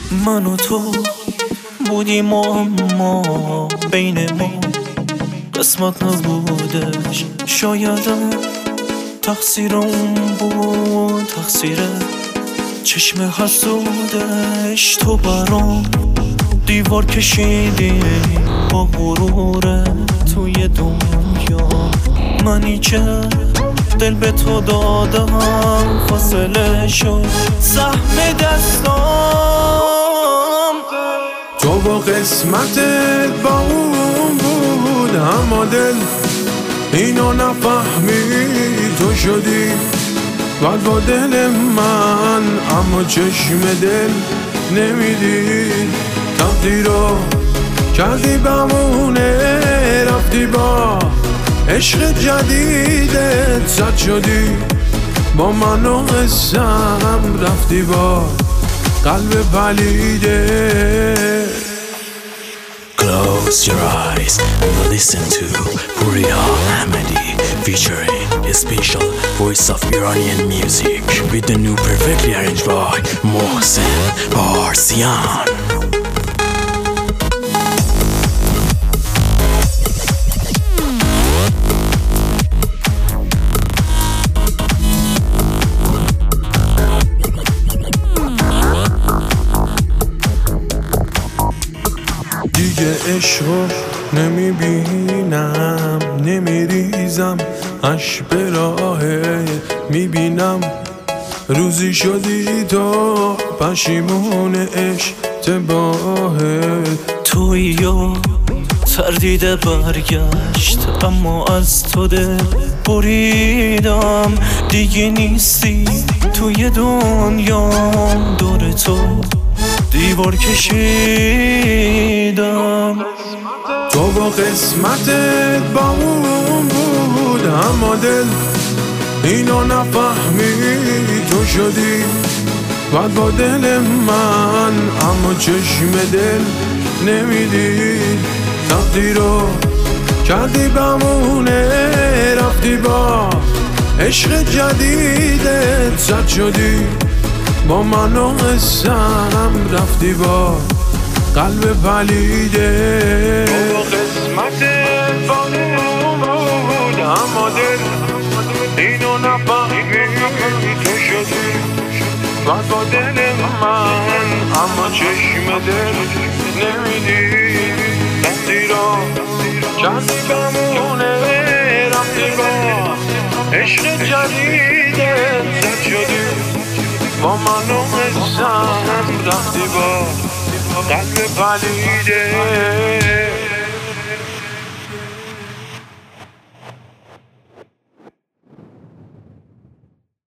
من و تو بودیم اما بین ما قسمت نبودش. شایدم تقصیر اون بود، تقصیر چشم حسودش. تو برام دیوار کشیدی با غرور توی دنیا، منی که دل به تو دادم فاصله شد سهم دستام. تو با قسمتت با اون بود، اما دل اینو نفهمی. تو شدی بعد با دل من، اما چشم دل نمیدی. تقدیر رو کردی بمونه، رفتی با عشق جدیدت زد شدی با من و حسم، رفتی با قلب پلیده. Close your eyes and listen to Puriya Ahmadi featuring a special voice of Iranian music with the new perfectly arranged by Mohsen Parsian. دیگه عشقو نمیبینم، نمیریزم اش به راهه. میبینم روزی شدی تو پشیمون اشتباهه. تویی و تردیده برگشت، اما از تو دل بریدم. دیگه نیستی توی دنیام، دور تو دیوار کشیدم. تو با قسمتت با اون بود، اما دل اینو نفهمی. تو شدی بعد با دل من، اما چشم دل نمیدی. تقدیر رو کردی بمونه، رفتی با عشق جدیدت زد شدی با من و حسم، رفتی با قلب پلیده. تو با قسمتت با اون بود، اما دل اینو نفهمی. تو شدی بعد با دل من، اما چشم دل نمیدی. تقدیر رو کردی بمونه، رفتی با عشق جدیدت زد شدی با من و حسم، رفتی با قلب پلیده.